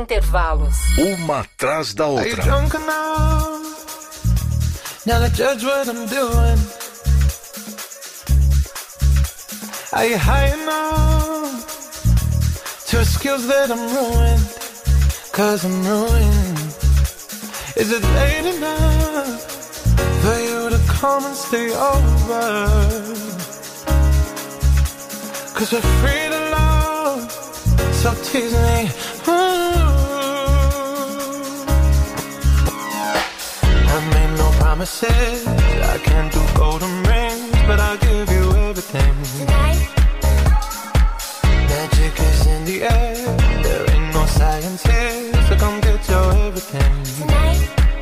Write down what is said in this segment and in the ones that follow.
intervalos. Uma atrás da outra. Are you drunk enough now to judge what I'm doing? Are you high enough to excuse that I'm ruined? 'Cause I'm ruined. Is it late enough for you to come and stay over? 'Cause we're free to love, so tease me. I made no promises, I can't do golden rings, but I'll give you everything. Tonight, Magic is in the air, there ain't no science here, so come get your everything. tonight,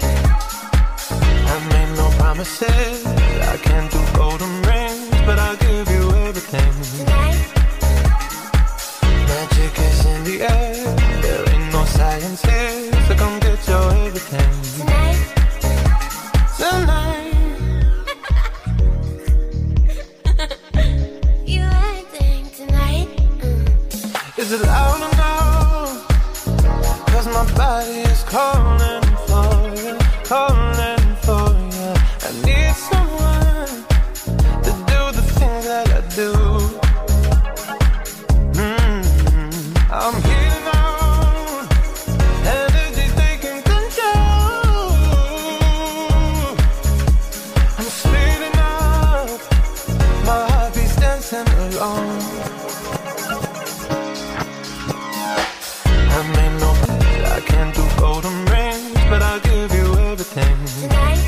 I made no promises, I can't do golden rings, but I'll give you everything. tonight, Magic is in the air, there ain't no science here, so come get your everything. tonight. Tonight, You acting tonight. is it loud enough? 'Cause my body is calling for you, calling for you. I need someone to do the things that I do. I'm heating on, energy taking control. I'm speeding up, my heartbeat's dancing along. I made no, I can't do golden rings, but I'll give you everything. Tonight,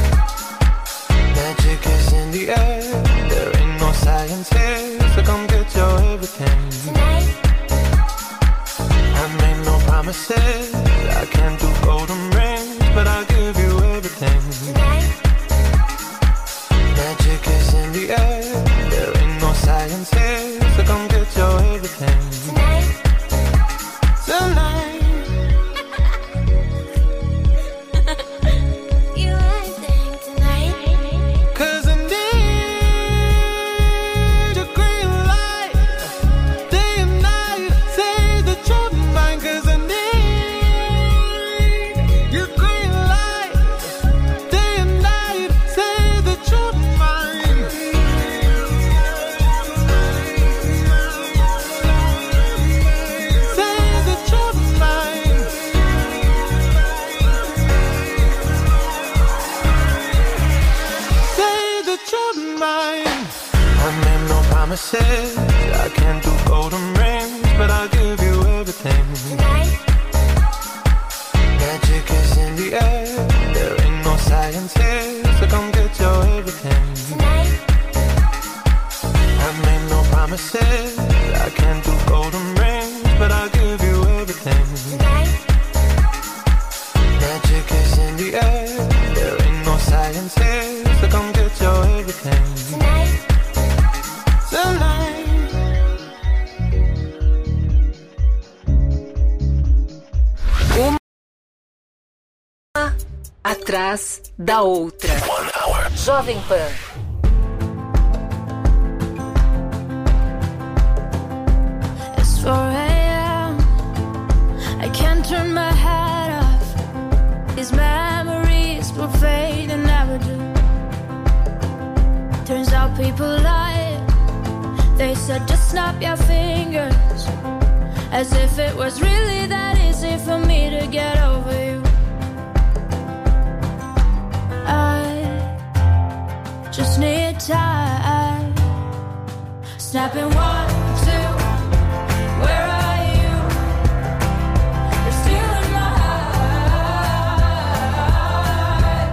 Magic is in the air, there ain't no science here, so come get your everything. tonight, I made no promises, I can't do golden rings, but I'll give you everything. tonight, Magic is in the air, there ain't no science here, so come get your everything. tonight. Tonight, You acting tonight. 'cause I need your green light, day and night, say that you're mine. 'Cause I need your green light, day and night, say that you're mine. Say that you're mine. Say that you're mine. I made no promises, I can't do golden rings, but I'll give you everything. Tonight, Magic is in the air, there ain't no science here, so come get your everything. tonight, I made no promises, I can't do golden rings, but I'll give you everything. tonight, Magic is in the air, there ain't no science here, so come get your everything. tonight. Tonight. Atrás da outra. Jovem Pan. It's 4 a.m. I can't turn my head off. These memories will fade and never do. Turns out people lie. They said just snap your fingers, as if it was really that easy for me to get over you. I just need time. Snapping 1, 2. Where are you? You're still in my heart.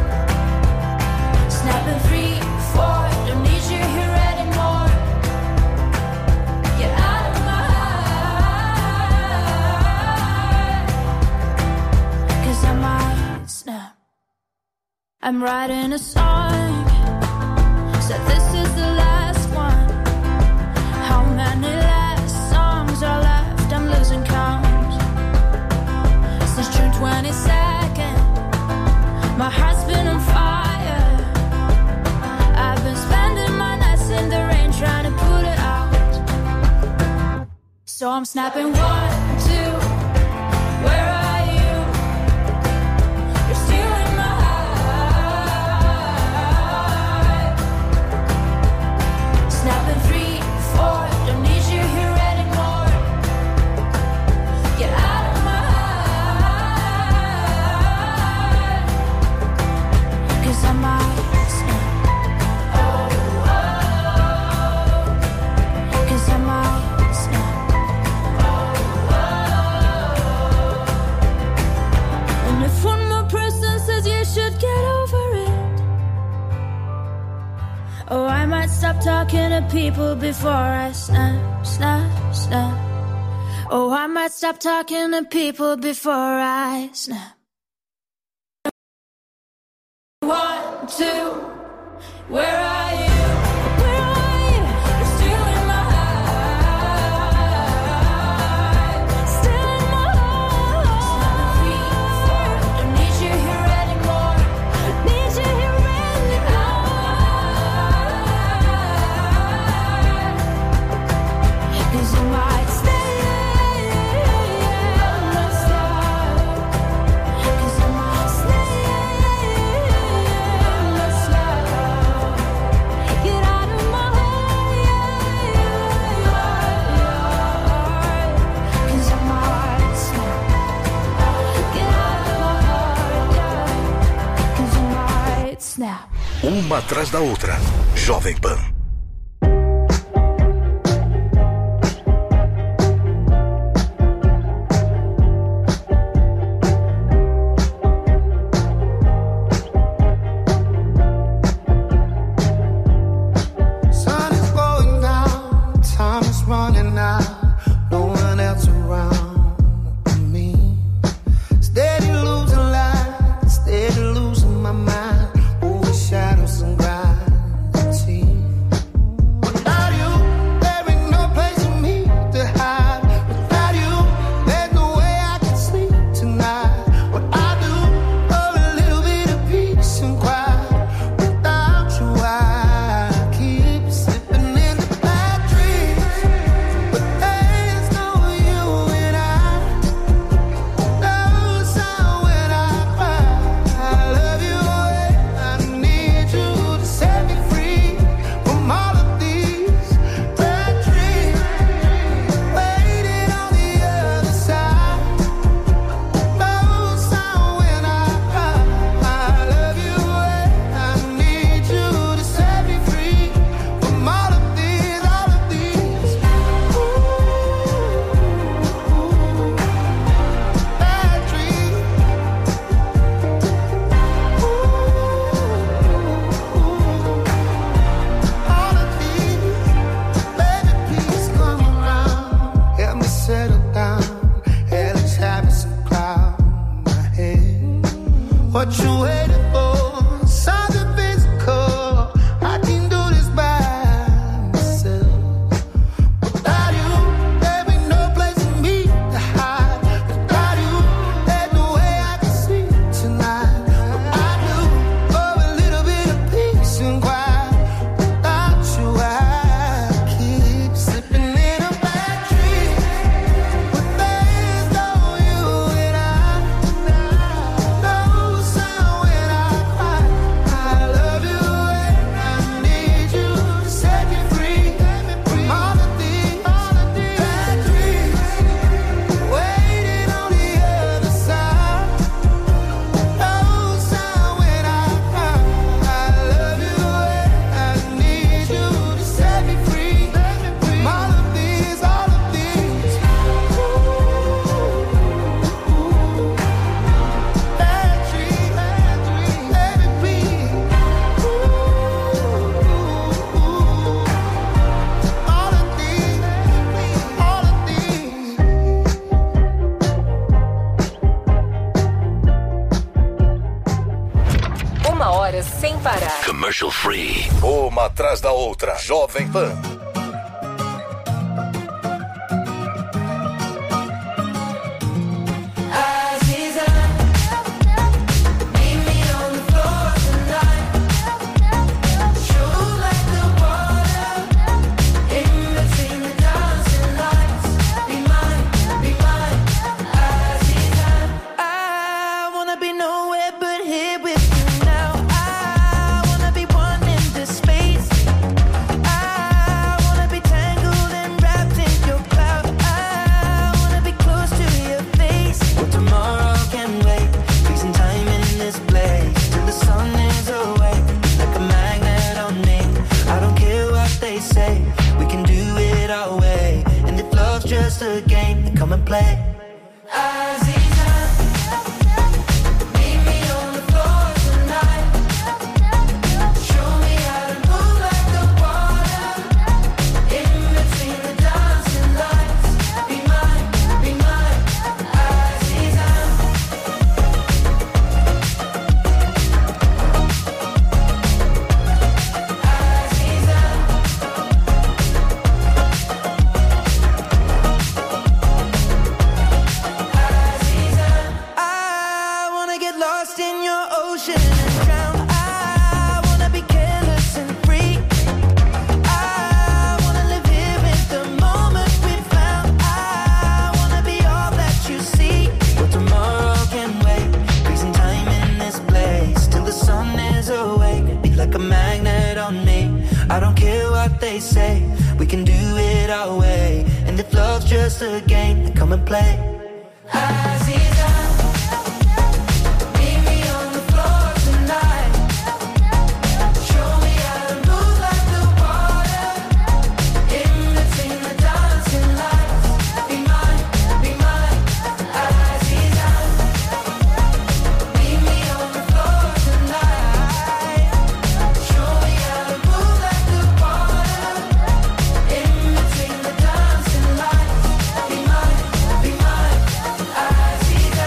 Snapping 3, 4. Don't need you here anymore. Get out of my heart. 'Cause I might snap. I'm writing a song. Said this is the last one. How many last songs are left? I'm losing count. Since June 22nd, my heart's been on fire. I've been spending my nights in the rain trying to put it out. So I'm snapping 1, 2. says you should get over it. Oh, I might stop talking to people before I snap, snap, snap. Oh, I might stop talking to people before I snap. 1, 2, where are you? Where are you? You're still in my heart. Still in my heart. 3, 4, don't need you here anymore. Need you here anymore. 'Cause you might stay. Uma atrás da outra. Jovem Pan. Sun is going down, time is running out, no one else around but me. Steady losing light, steady losing my mind. Shadows and gravity. Without you, there ain't no place for me to hide. Without you, there's no way I can sleep tonight. What I do for a little bit of peace and quiet. Without you, I keep slipping into bad dreams. But there's no you and I. No sound when I cry. I love you. Set me free from all of these bad dreams. Waiting on the other side. No sound when I cry. I love you and I need you to set me free from all of these, bad dreams. All of these, baby, please come around. Help me settle down. Hell is having some cloud in my head. What you waiting for? Something physical. I can do this by myself. Without you, there ain't no place for me to hide. Without you, there's no way I can sleep tonight. What I do for a little bit of peace and quiet. Without you, I keep slipping in a bad dream. But there's no you and I. No sound when I cry. I love you and I need you to set me free from all of these bad dreams. Waiting on the other side. No sound when I cry. I love you and I need you to set me free from all of these bad dreams. Baby, please. All of these. 1 hora sem parar. Commercial free. Uma atrás da outra. Jovem Pan. I wanna be nowhere but here with you now. I wanna be one in this space. I ocean and drown. I wanna be careless and free. I wanna live here in the moment we found. I wanna be all that you see. But tomorrow can wait. Freezing time in this place till the sun is awake. Be like a magnet on me. I don't care what they say. We can do it our way. And if love's just a game, then come and play. Aziza, meet me on the floor tonight. Show me how to move like the water. In between the dancing lights. Be mine, Aziza. Meet me on the floor tonight. Show me how to move like the water. In between the dancing lights. Be mine, Aziza.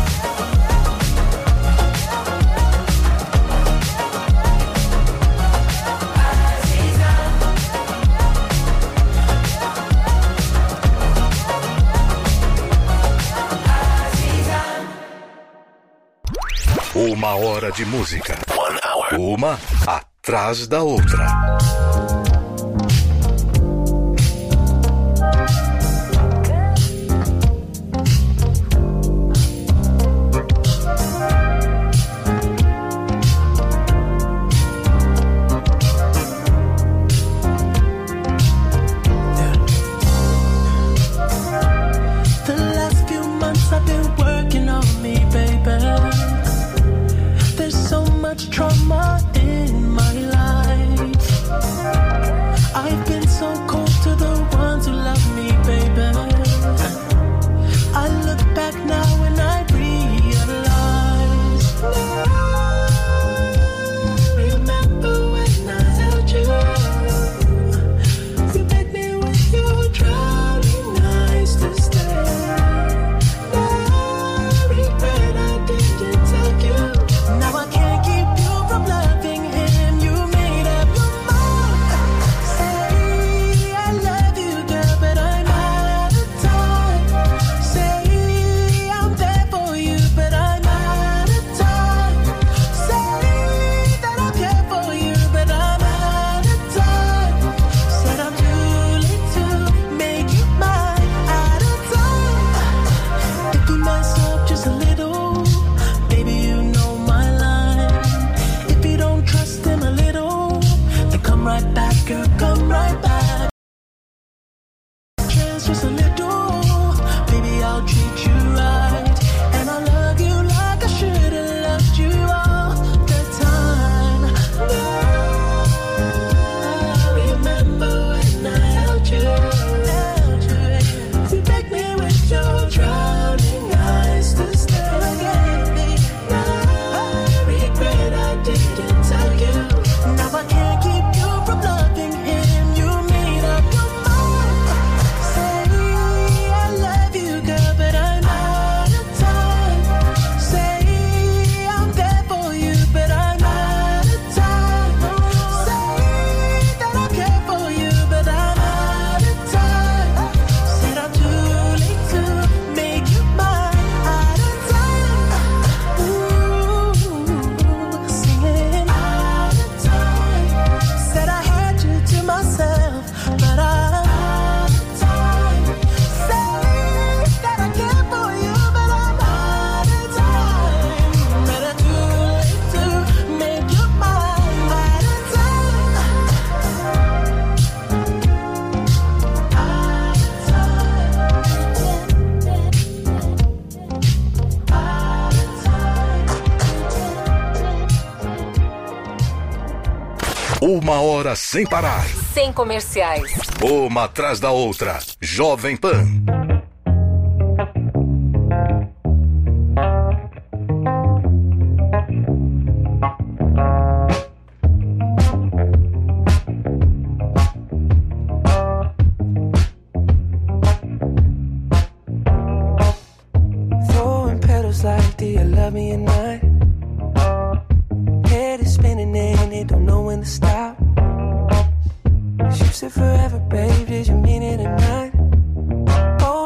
Uma hora de música. 1 hour. Uma atrás da outra. The last few months I've been working on me, baby. There's so much trauma in my life. I've been so cold to the ones who love me, baby. I look back now and I realize. Remember when I held you? You begged me with your drowning eyes to stay. I regret I didn't tell you. Now I can't keep you from loving him. You made up your mind. Say I love you, girl, but I'm out of time. Say I'm there for you, but I'm out of time. Say that I care for you, but I'm out of time. Said I'm too late to make you mine. Out of time. If you mess up just a little, baby, you know my line. If you don't trust him a little, then come right back, girl, come right back. Chance just a little, baby, I'll treat you right. And I love you like I should have loved you all the time. Remember when I held you? You begged me with your drowning eyes to stay again. I regret I didn't tell you. Now I can't keep you from loving him. You made up your mind. Say I love you, girl, but I'm out of time. Say I'm there for you, but I'm out of time. Say that I care for you, but I'm out of time. Said I'm too late to make you mine. Out of time. Ooh, singing out of time. Said I had you to myself, but I'm out of time. Say that I care for you, but I'm out of time. But I'm too late to make you mine. Out of time. Uma hora sem parar. Sem comerciais. Uma atrás da outra. Jovem Pan. Throwing petals like, do you love me or not? Head is spinning and it don't know when to stop. You said forever, babe, did you mean it or not? Oh,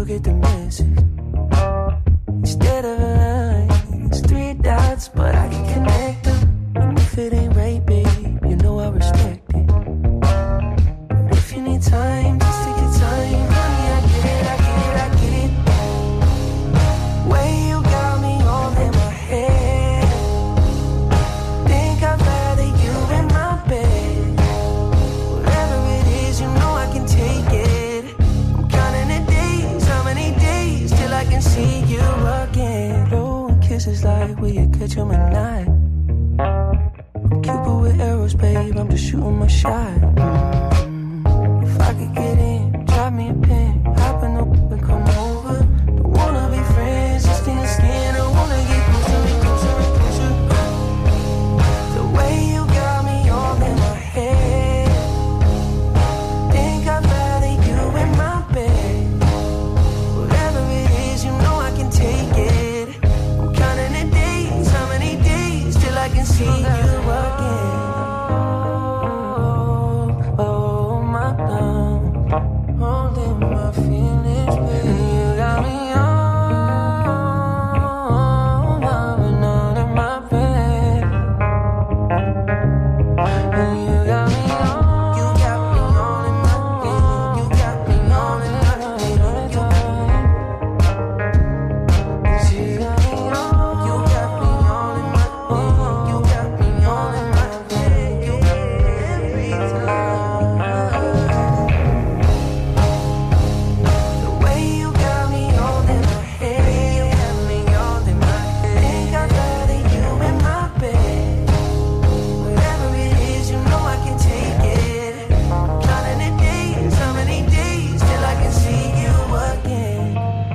get the message. Instead of a line, it's 3 dots, but I can connect them. And if it ain't right, babe, you know I respect it. But if you need time, just take your time. Honey, I get it, I get it, I get it. Way you got me all in my head. Think I'd rather you in my bed. Whatever it is, you know I can take it. I'm counting the days, how many days till I can see you again. Blowing kisses like will you catch 'em at night? I'm Cupid with arrows, babe, I'm just shooting my shot. If I could get in, drop me a pin, hop in up and come over. Don't wanna be friends, just in the skin, I wanna get closer and closer and closer. The way you got me all in my head. Think I'd rather you in my bed. Whatever it is, you know I can take it. I'm counting the days, how many days till I can see you again. Oh my love, holding my feelings, baby. You got me on, loving all in my bed. And you got me on, you got me on in my bed. You got me on in my bed. You got me on, you got me on in my bed. You got me on in my bed every time. The way you got me all in my head, you got me all in my head. Think I'd rather you in my bed. Whatever it is, you know I can take it. Counting the days, how many days till I can see you again.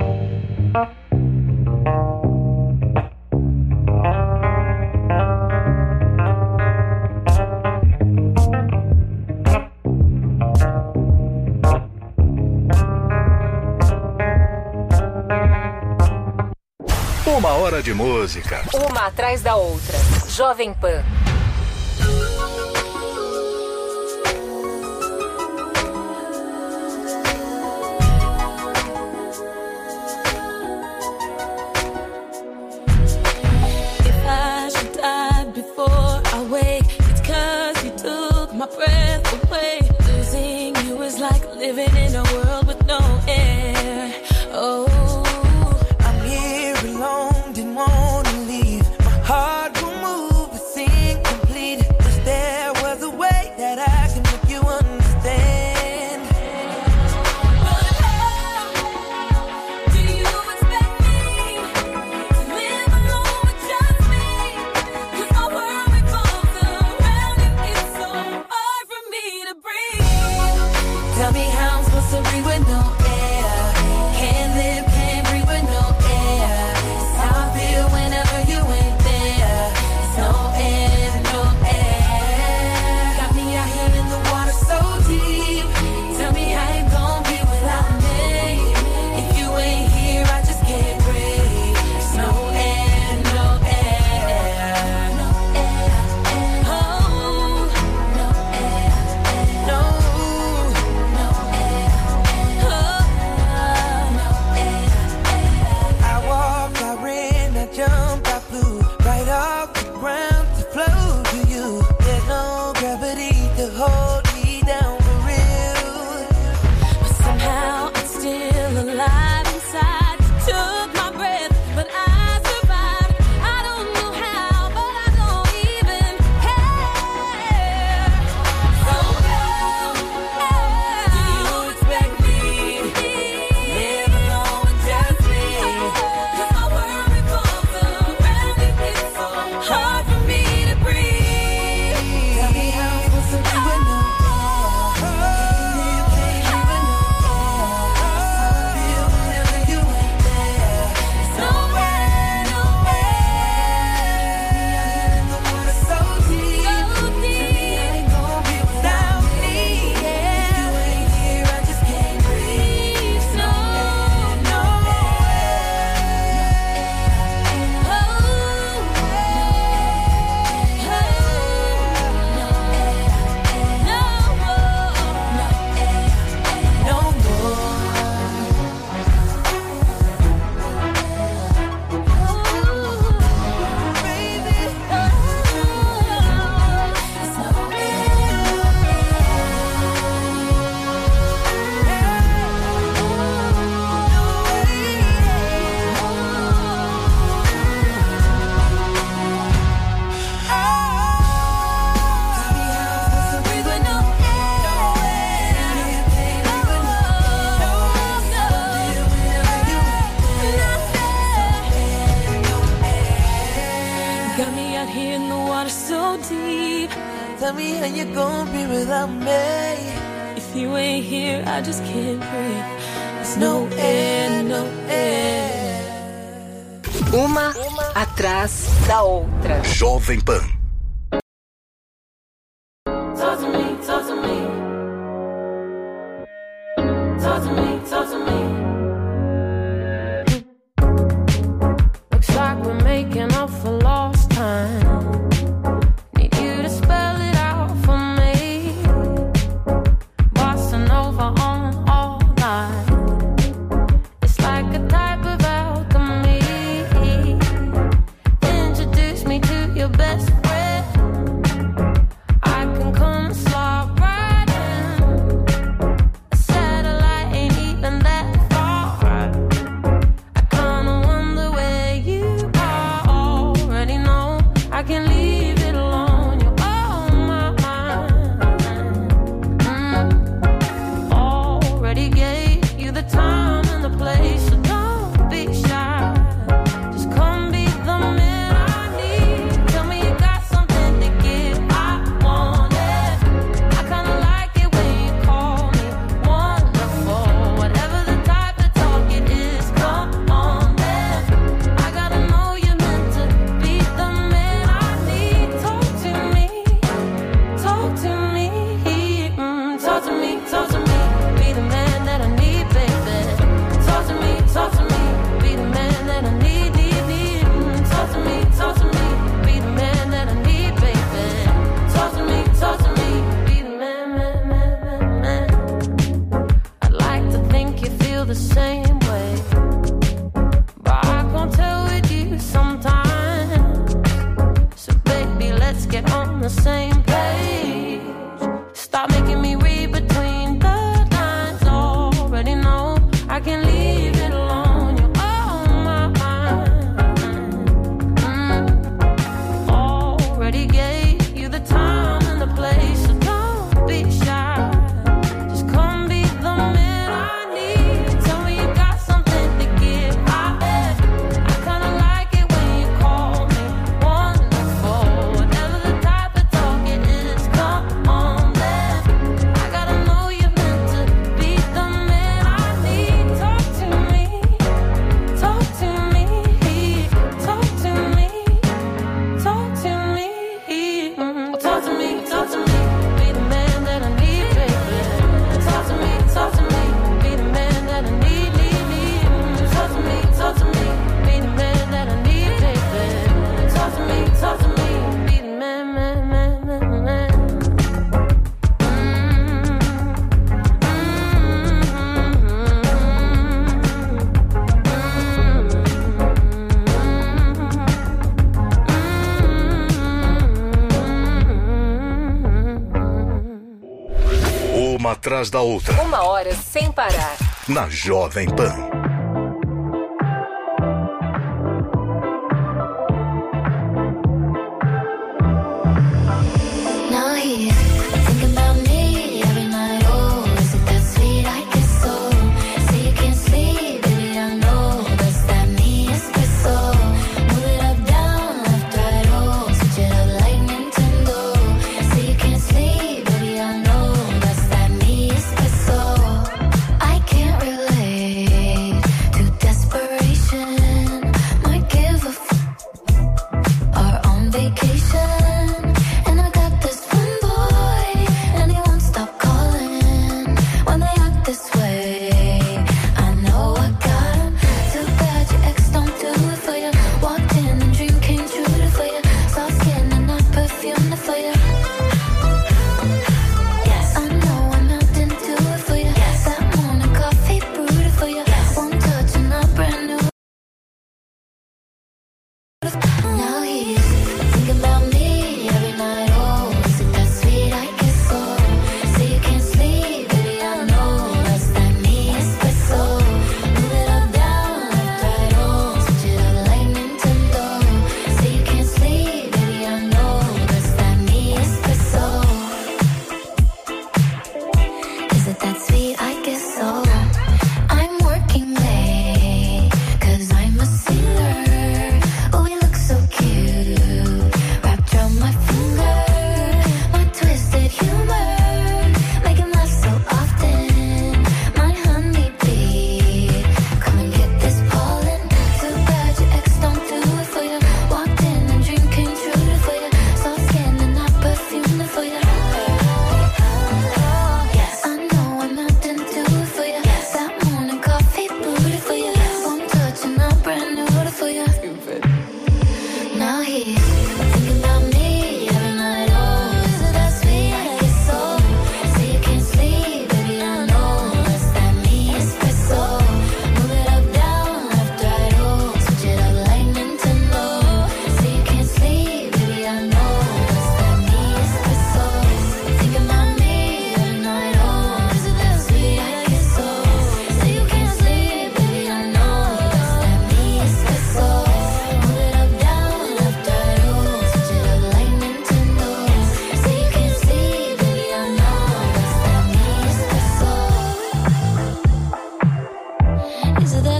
Uma hora de música. Uma atrás da outra. Jovem Pan. If I should die before I wake, it's 'cause you took my breath away. Losing you is like living in a world with no air. Oh, I'm here alone, didn't wanna leave. My heart will move, but think Tell me how you gonna be without me. If you ain't here, I just can't breathe. There's no air, no air. Uma atrás da outra. Jovem Pan. Talk to me, talk to me. Talk to me, talk to me. Looks like we're making up for lost time. Need you to spell it out for me. Bossa Nova on all night. It's like a type of alchemy. Introduce me to your best friend. I can come slide right in. A satellite ain't even that far. I kinda wonder where you are. Already know I can leave it alone. You're on my mind. Already gave you the time and the place, so don't be shy. Just come be the man I need. Tell me you got something to give. I want it. I kinda like it when you call me wonderful. Whatever the type of talk it is, come on then. I gotta know you're meant to be the man I need. Talk to me, talk to me, talk to me, talk to me. Be the man that I need, baby. Talk to me, be the man that I need, need. Talk to me, be the man that I need, baby. Talk to me, be the man, man. I'd like to think you feel the same way, but I can't tell with you sometimes. So baby, let's get on the same page. Stop making me read between the lines. Already know I can leave it alone. You're on my mind. Already gave you the time and the place, so don't be shy. Just come be the man I need. Tell me you got something to give. I kinda like it when you call me wonderful. Whatever the type of talk it is, come on then. I gotta know you're meant to be the man I need. Talk to me, talk to me, talk to me, talk to me, talk to me, talk to me. Be the man that I need, baby. Talk to me, be the man that I need, need. Talk to me, be the man that I need, baby. Talk to me, be the man, man. Uma atrás da outra. Uma hora sem parar. Na Jovem Pan. Now here, thinking about me every night. Oh, is it that sweet? I guess so. Say you can't sleep, baby, I know. That's that me espresso. Move it up, down, left, right, oh. Switch it up like Nintendo. Say you can't sleep, baby, I know. That's that me espresso. I can't relate.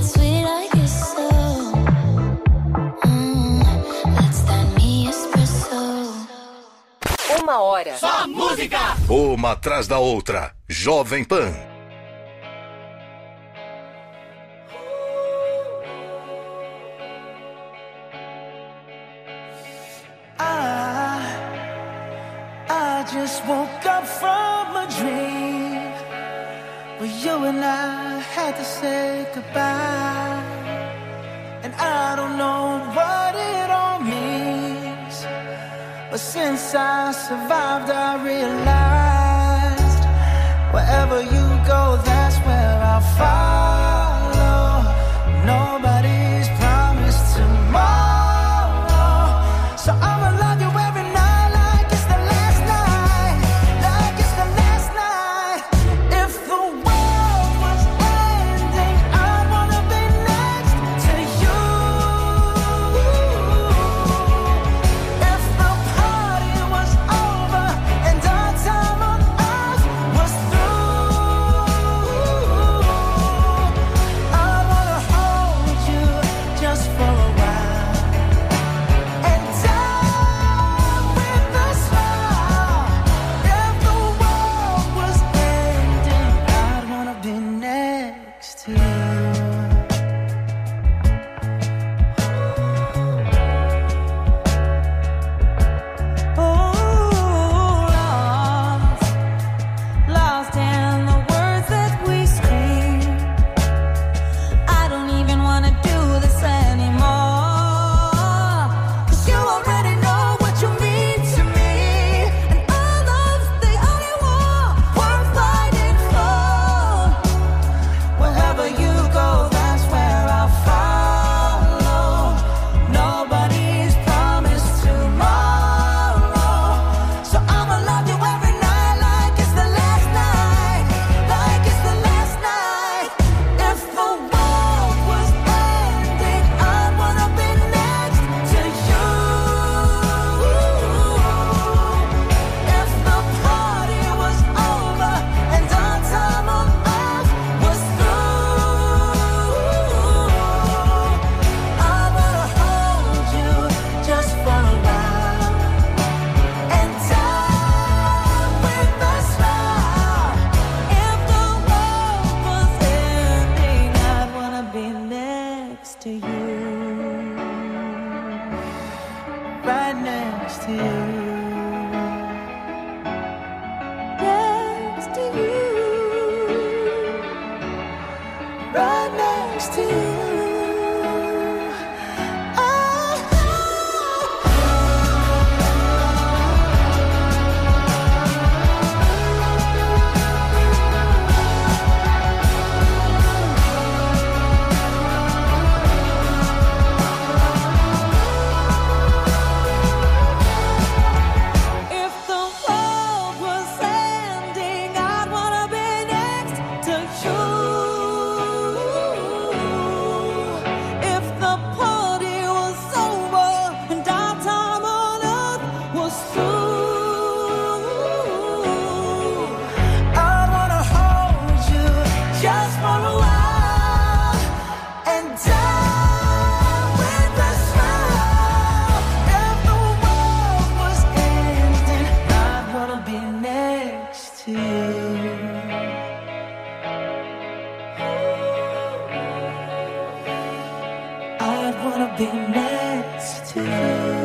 that sweet, I guess so. That's that me espresso. Uma hora. Só música! Uma atrás da outra. Jovem Pan. I just woke up from a dream where you and I had to say goodbye. And I don't know what it all means, but since I survived I realized wherever you go, that's where I'll follow. Nobody's promised tomorrow, so I'ma love you every night like it's the last night, like it's the last night. If the world was ending, I'd wanna be next to you. If the party was over and our time on earth was through, I wanna hold you just for a while and die with a smile. If the world was ending, I'd wanna be next to you. Lost in the words that we scream. I don't even wanna do this anymore, 'cause you already know what you mean to me, and all love's the only war worth fighting for. Wherever you go, that's where I'll follow. Nobody's promised tomorrow, so I'ma love you every night like it's the last night, like it's the last night. If the world was ending, I'd wanna be next to you. If the party was over and our time on earth was through, I wanna hold you just for a while and die with a smile. If the world was ending, I'd wanna be next to you, right next to you, next to you, right next to you. If the world was ending, I'd wanna be next to you. If the party was over and our time on earth was through, I wanna hold you just for a while and die with a smile. If the world was ending, I'd wanna be next to you. I'd wanna be next to you.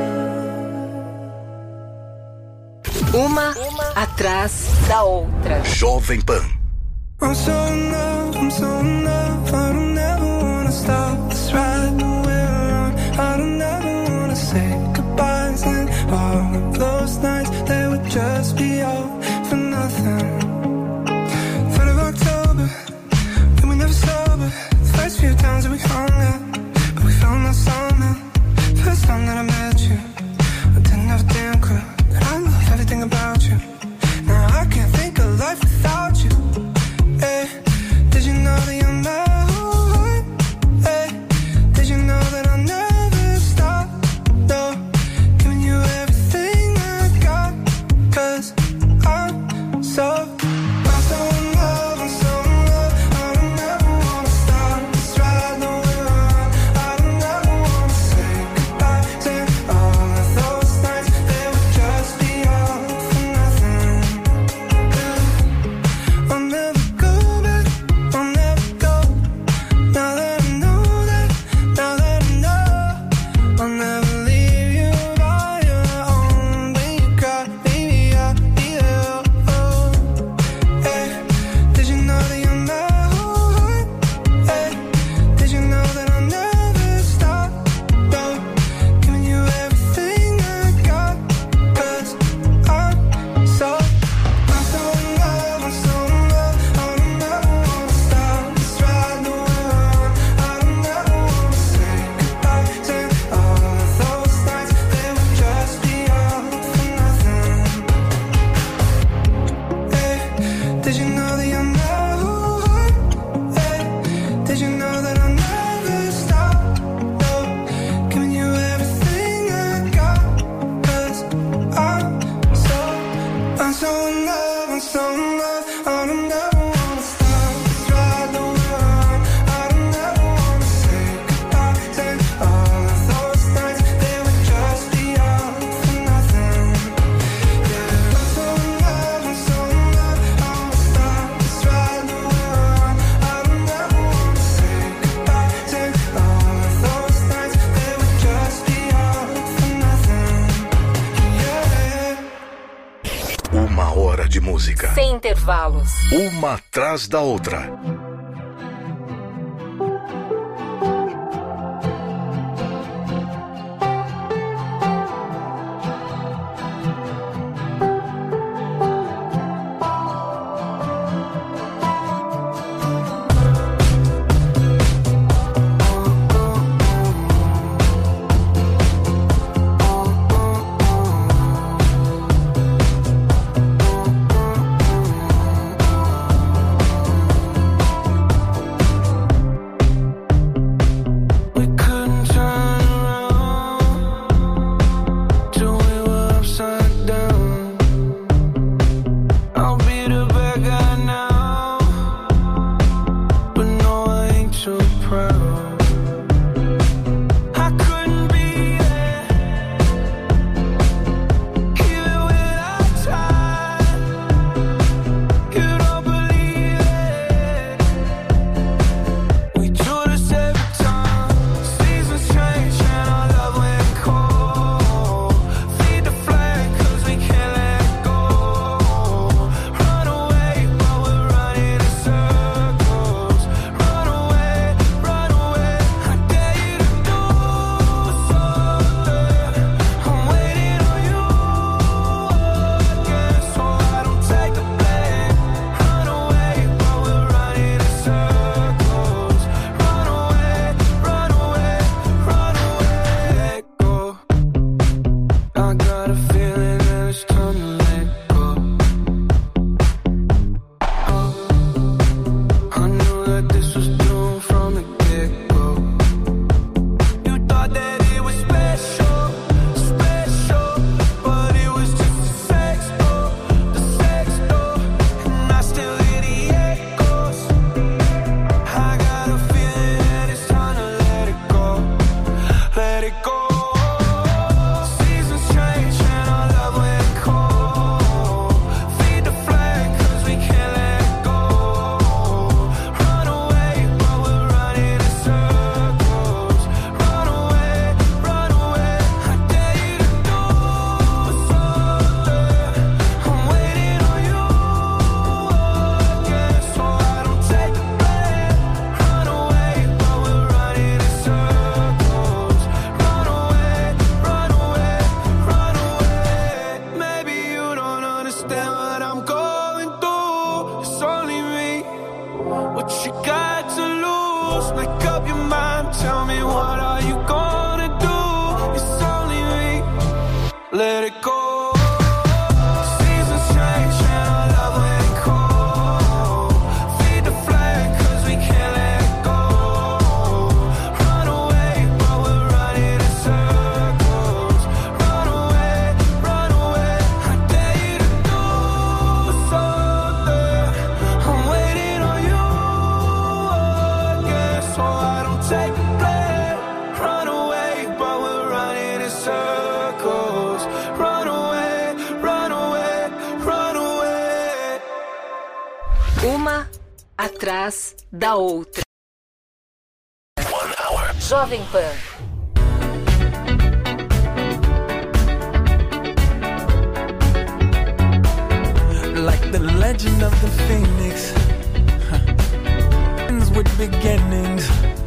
Uma atrás da outra. Jovem Pan. I'm so in love, I don't ever wanna stop this ride that we're on. I don't ever wanna say goodbyes, and all of those nights, they would just be all for nothing. 3rd of October, we were never sober. The first few times that we hung out, but we found our summer. First time that I met you, I didn't have a damn clue that I love everything about you. Now I can't think of life without you. Hey, did you know that you're my heart? Hey, música. Sem intervalos. Uma atrás da outra. Atrás da outra. Jovem Pan. Like the legend of the phoenix, ends with beginnings.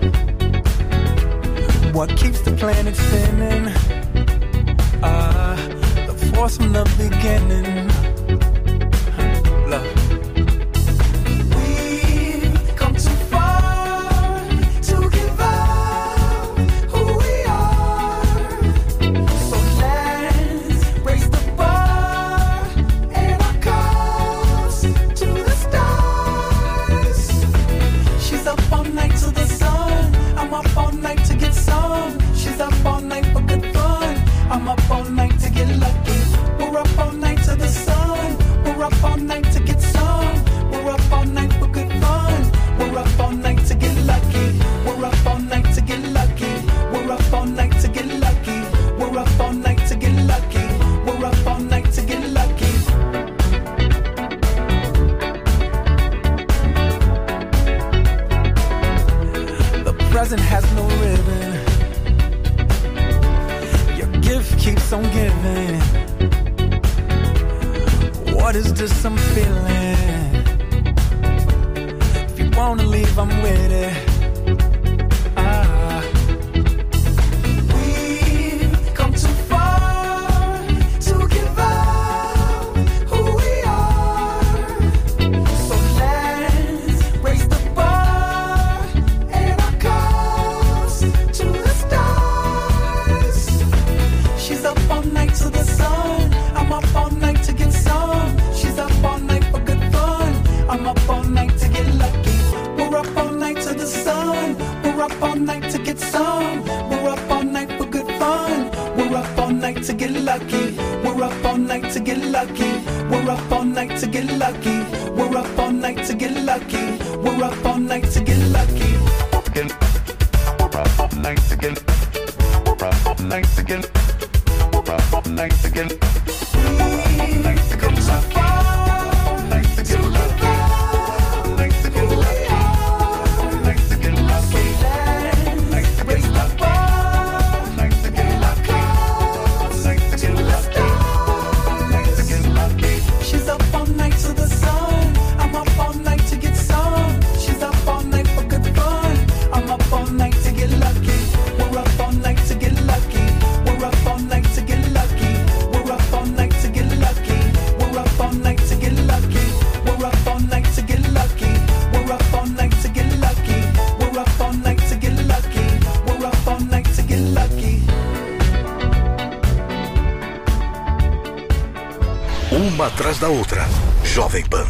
What keeps the planet spinning? The force from the beginning. Love. I'm up all night to get lucky. We're up all night to the sun. We're up all night to get some. We're up all night for good fun. We're up all night to get lucky. We're up all night to get lucky. We're up all night to get lucky. We're up all night to get lucky. We're up all night to get lucky. The present has no ribbon. Gift keeps on giving. What is this I'm feeling? If you wanna leave, I'm with it. We've come too far to give up who we are. So let's raise the bar and our cups to the stars. She's up all night to the sun. I'm up all night to get some. She's up all night for good fun. I'm up all night to get lucky. We're up all night to the sun. We're up all night to get some. We're up all night for good fun. We're up all night to get lucky. We're up all night to get lucky. We're up all night to get lucky. We're up all night to get lucky. We're up all night to get lucky. We're up all night to get. We're up all night to get. We're up all night to get. We've come so far to give up. Uma atrás da outra. Jovem Pan.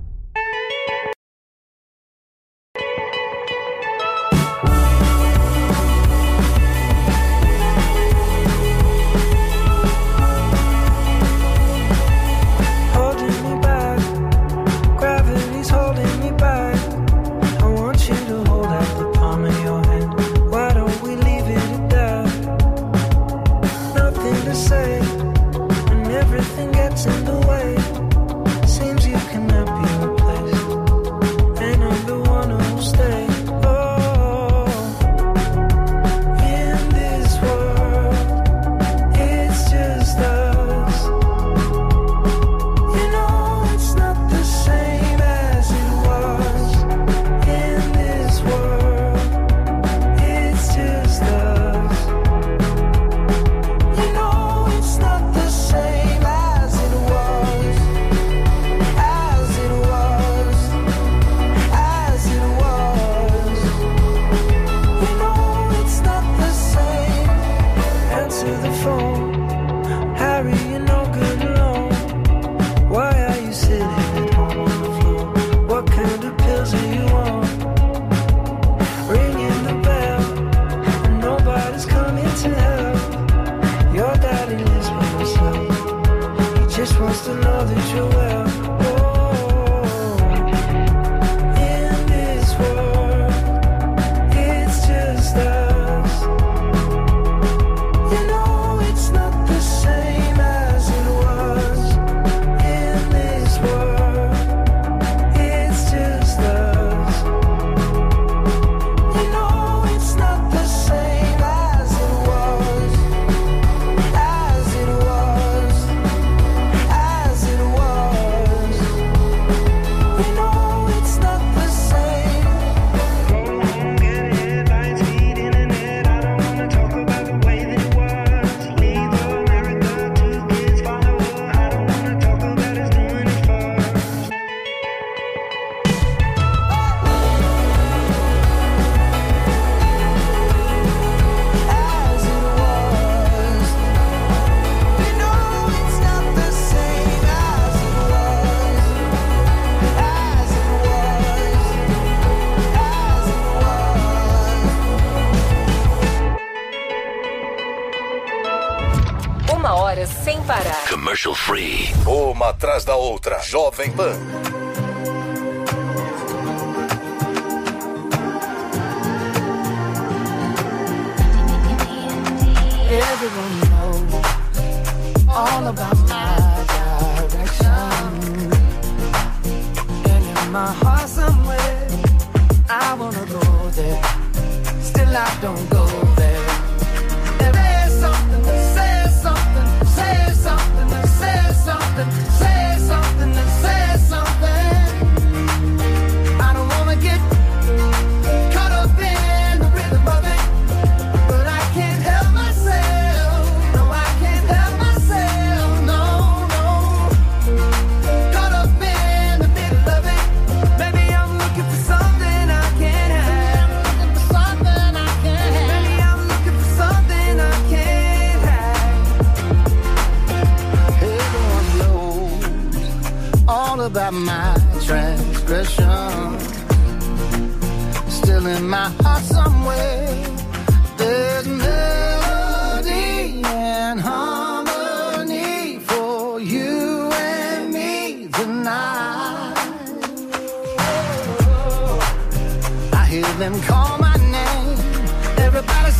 Sem parar. Commercial free. Uma atrás da outra. Jovem Pan. Everyone knows all about my direction. And in my heart somewhere, I wanna go there. Still I don't go there. There is something that says something, says something that says something, says something.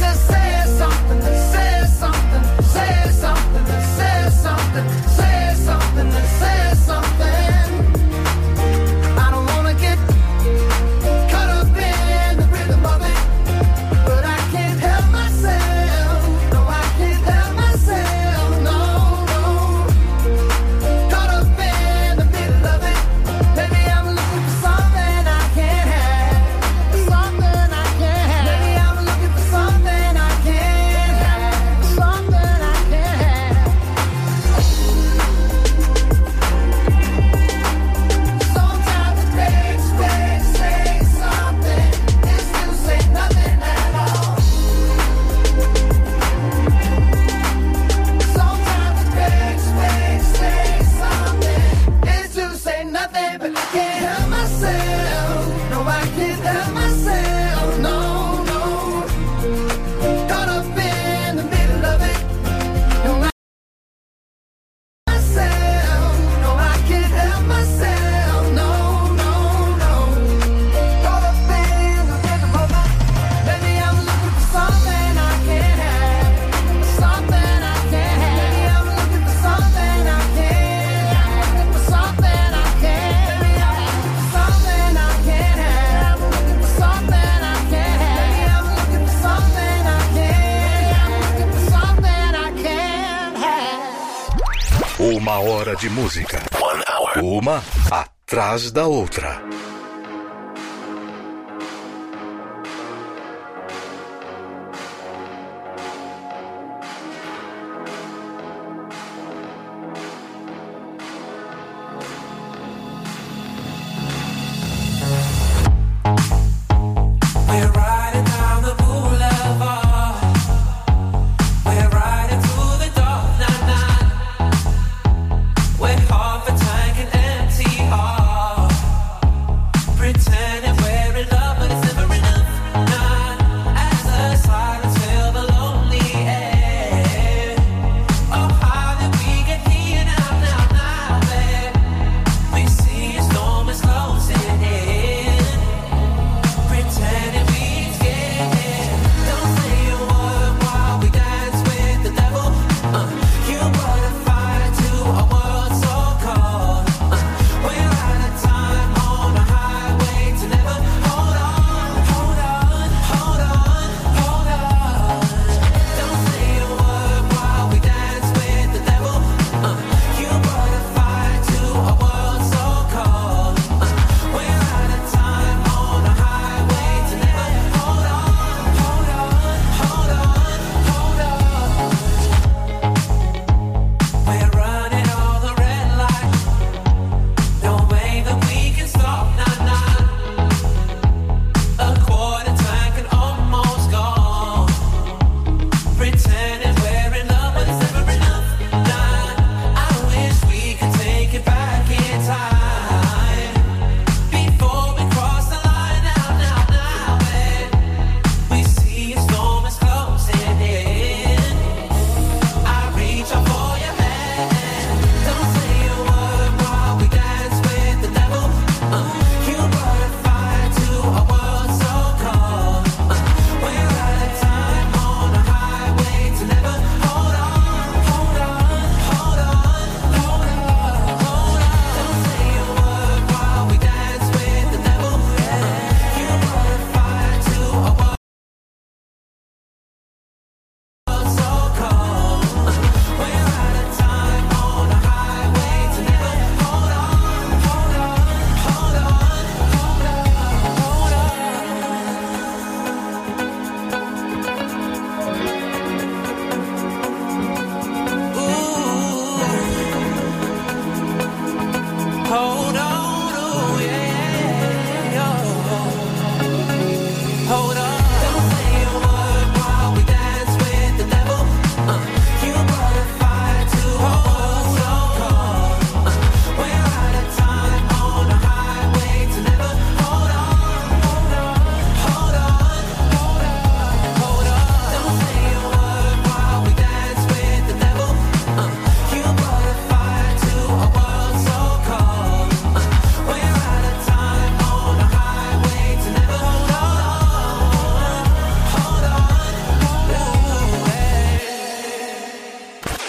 Uma hora de música. Uma atrás da outra. Half a tank and empty heart.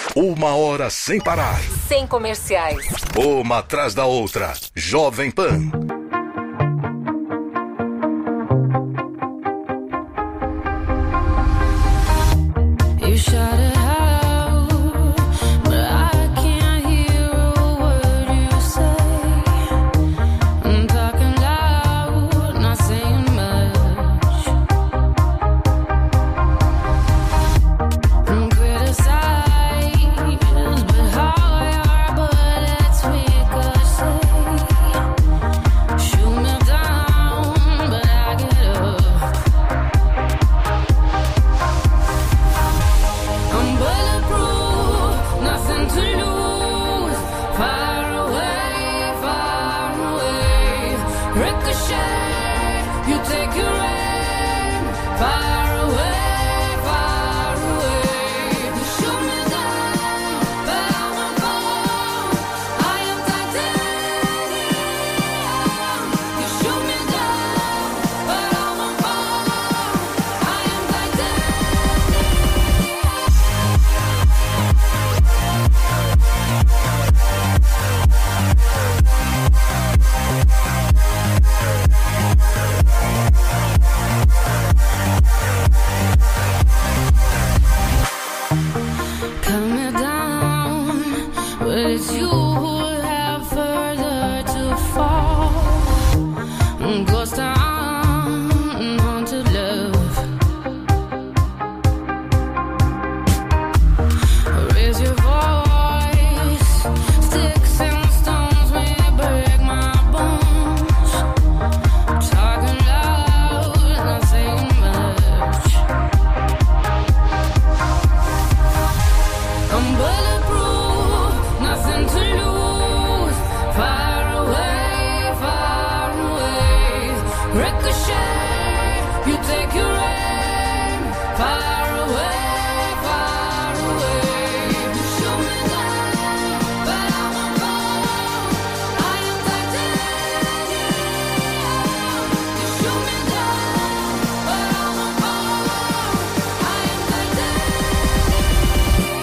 1 hora sem parar. Sem comerciais. Uma atrás da outra. Jovem Pan. You shout it out, but I can't hear a word you say. I'm talking loud, not saying much. I'm criticized, but how your bullets ricochet. Shoot me down, but I get up. I'm bulletproof, nothing to lose. Far away, ricochet. You take your aim. Far away. You shoot me down, but I won't fall. I am titanium. You shoot me down, but I won't fall. I am titanium. Cut me down, but it's you who have further to fall. Ghost town, haunted love. Raise your voice, sticks and stones may break my bones. Talking loud, not saying much. I'm bulletproof, nothing to lose. Far away, ricochet. You take your aim. Far away. You shoot me down, but I won't fall. I am titanium. You shoot me down, but I won't fall. I am titanium.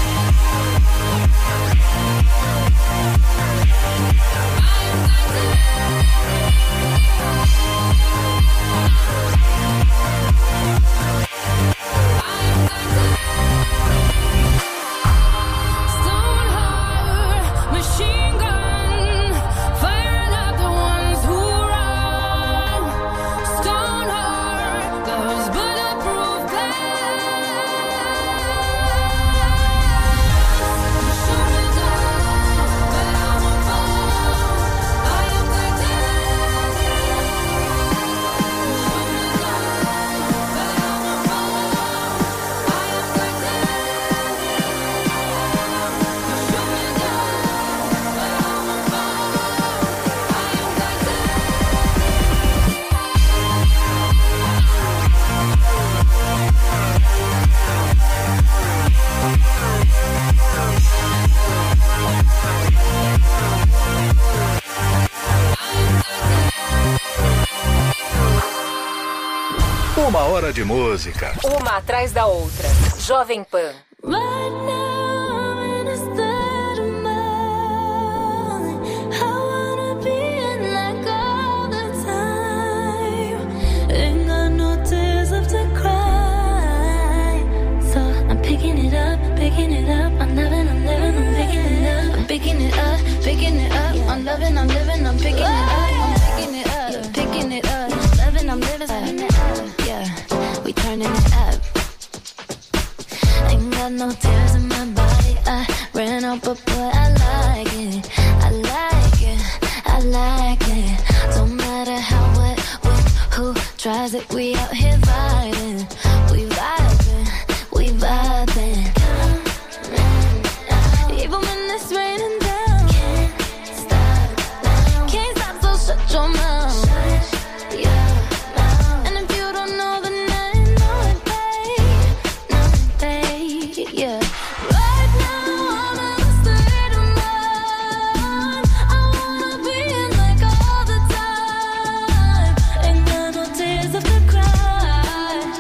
Stone heart, machine gun, firing at the ones who run. Stone heart, those bulletproof glass. Shoot me down, but I won't fall. I am titanium. Shoot me down, but I won't fall. I am titanium. Shoot me down, but I won't fall. I am Uma hora de música. Uma atrás da outra. Jovem Pan. Right now I'm in a state of mind. I wanna be in like all the time. Ain't got no tears left to cry. So I'm picking it up. I'm loving, I'm picking it up. I'm picking it up. I'm loving, I'm picking it up. I'm picking it up. Loving, I'm living. Yeah, we turning it up. Ain't got no tears in my body. I ran out, but boy, I like it. Don't matter how, what, when, who tries it. We out here vibing. We vibing. Even when it's raining down, can't stop, so shut your mouth. And if you don't know, then I know it, babe. Yeah. Right now I'm in a state of mind. I wanna be in like all the time. Ain't got no tears left to cry.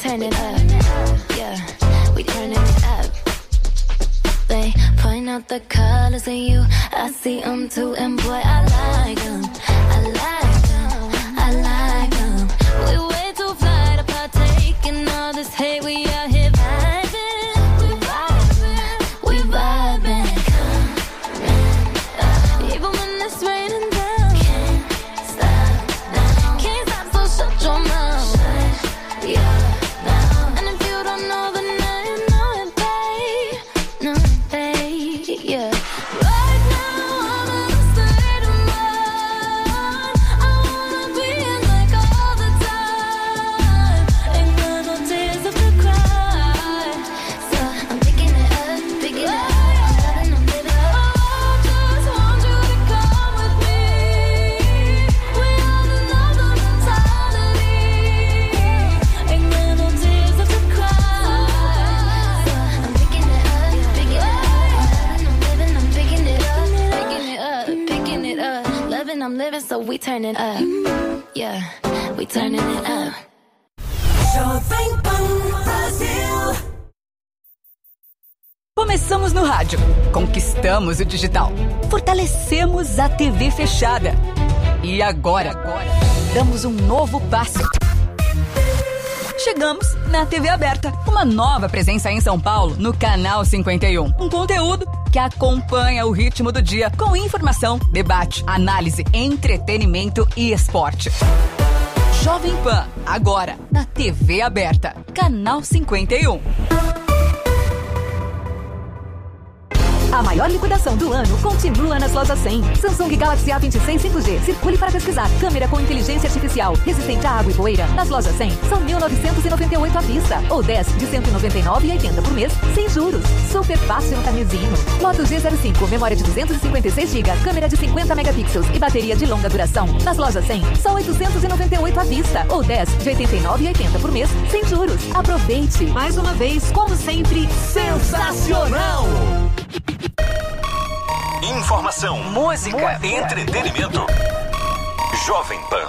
turn it up. Yeah, we turning it up. They point out the colors in you, I see them too, and boy, I like them. I like them, I like them. We way too fly to partake in all this hate, we out here vibing. We vibing, we vibing. Even when it's raining down, can't stop now. Can't stop, so shut your mouth. Shut your mouth. And if you don't know, then now you know it, babe. No, babe, yeah. Right now, I'm in a state of mind. I wanna be in like all the time. Ain't got no tears left to cry. So I'm picking it up, picking it up. I'm loving, I'm living. I just want you to come with me. We have another mentality. Ain't got no tears left to cry. So I'm picking it up, picking it up. I'm loving, I'm living. I'm picking it up, picking it up, picking it up. Loving, I'm living, so we turn it up. Yeah, we turning it up. Jovem Pan Brasil. Começamos no rádio, conquistamos o digital, fortalecemos a TV fechada. E agora, damos um novo passo. Chegamos na TV aberta, uma nova presença em São Paulo, no Canal 51. Um conteúdo que acompanha o ritmo do dia, com informação, debate, análise, entretenimento e esporte. Jovem Pan, agora, na TV aberta, Canal 51. A maior liquidação do ano continua nas lojas 100. Samsung Galaxy A26 5G. Circule para pesquisar. Câmera com inteligência artificial. Resistente a água e poeira. Nas lojas 100 são 1.998 à vista. Ou 10 de 199,80 por mês, sem juros. Super fácil no carnezinho. Moto G05, memória de 256 GB, câmera de 50 megapixels e bateria de longa duração. Nas lojas 100, só 898 à vista. Ou 10 de 89,80 por mês, sem juros. Aproveite. Mais uma vez, como sempre, sensacional! Informação, Música, entretenimento. Jovem Pan.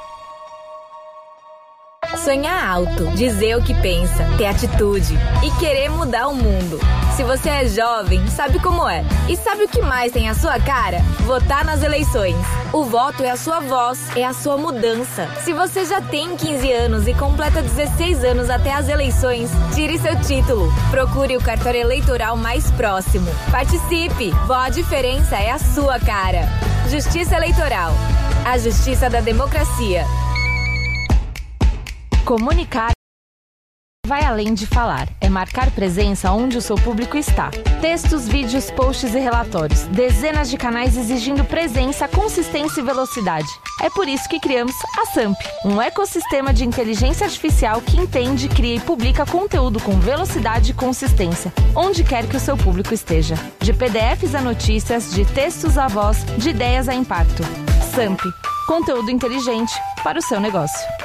Sonhar alto, dizer o que pensa, ter atitude e querer mudar o mundo. Se você é jovem, sabe como é. E sabe o que mais tem a sua cara? Votar nas eleições. O voto é a sua voz, é a sua mudança. Se você já tem 15 anos e completa 16 anos até as eleições, tire seu título. Procure o cartório eleitoral mais próximo. Participe! A diferença é a sua cara. Justiça Eleitoral. A justiça da democracia. Comunicar vai além de falar, é marcar presença onde o seu público está. Textos, vídeos, posts e relatórios, dezenas de canais exigindo presença, consistência e velocidade. É por isso que criamos a SAMP, um ecossistema de inteligência artificial que entende, cria e publica conteúdo com velocidade e consistência, onde quer que o seu público esteja. De PDFs a notícias, de textos a voz, de ideias a impacto. SAMP, conteúdo inteligente para o seu negócio.